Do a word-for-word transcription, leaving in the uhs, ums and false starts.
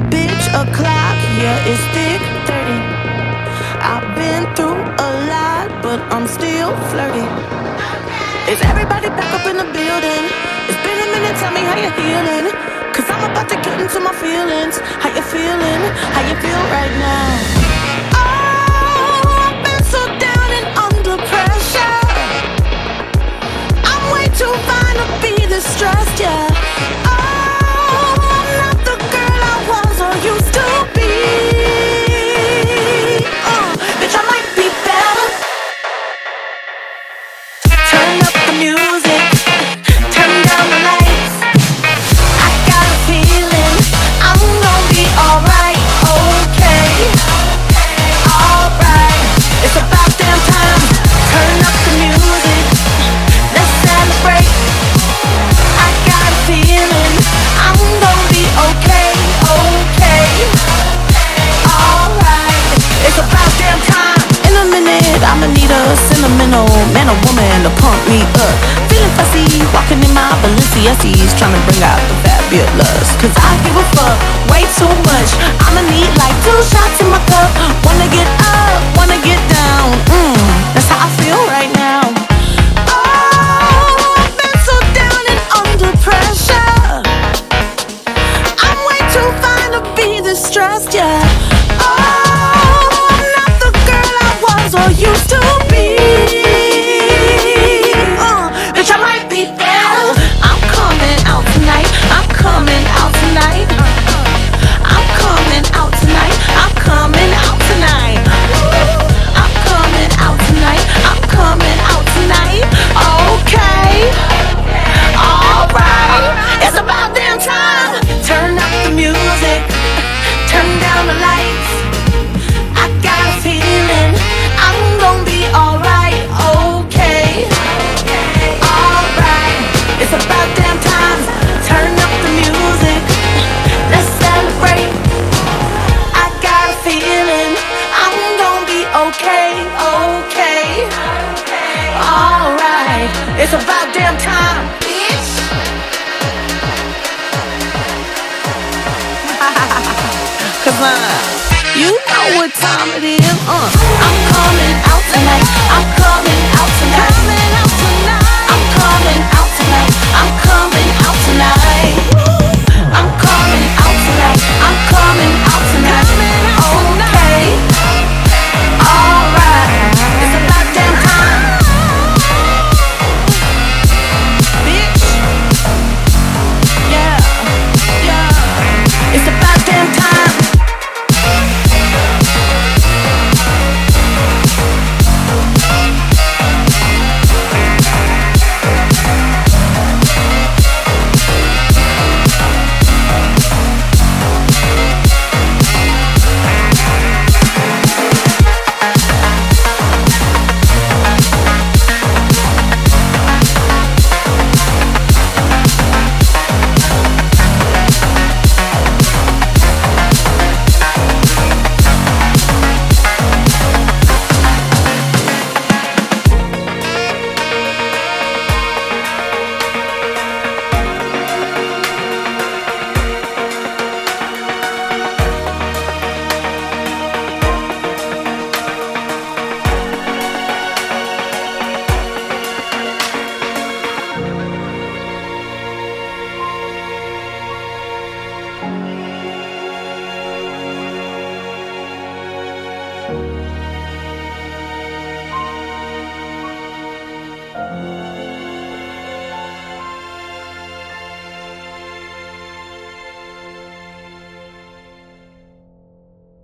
bitch o'clock, yeah, it's thick thirty. I've been through a lot, but I'm still flirty. Is everybody back up in the building? It's been a minute, tell me how you're healing. Cause I'm about to get into my feelings. How you feeling? How you feel right now? Oh, I've been so down and under pressure. I'm way too fine to be this stressed, yeah. Oh, I'm not the girl I was or used to be. uh, Bitch, I might be better. Turn up the music, turn down the lights. I got a feeling I'm gonna be alright, okay. Alright, it's about damn time. Turn up the music, let's celebrate. I got a feeling I'm gonna be okay, okay. Alright, it's about damn time. In a minute, I'ma need a sentimental man or woman to pump me up. Feeling fussy, walking in my Balenciennes, trying to bring out the fabulous. Cause I give a fuck way too much. I'ma need like two shots in my cup. Wanna get up, wanna get down. Mmm, that's how I feel right now. Oh, I've been so down and under pressure. I'm way too fine to be this stressed, yeah. Oh, I'm not the girl I was or used to be. Uh, bitch, I might be better. I'm coming out tonight. I'm coming out tonight. I'm coming out tonight. I'm coming out tonight. I'm coming out tonight. I'm coming out tonight. Okay. Alright. It's about damn time. Turn up the music. Turn down the lights. I got a feeling I'm gonna be alright. Okay. Alright. It's about damn time. Turn up the music. Let's celebrate. I got a feeling I'm gonna be okay. Okay. Alright. It's about damn time, bitch. Cause uh, you know what time it is. Uh, I'm coming out tonight. I'm coming out tonight. I'm coming out tonight. I'm coming out tonight. I'm coming out tonight.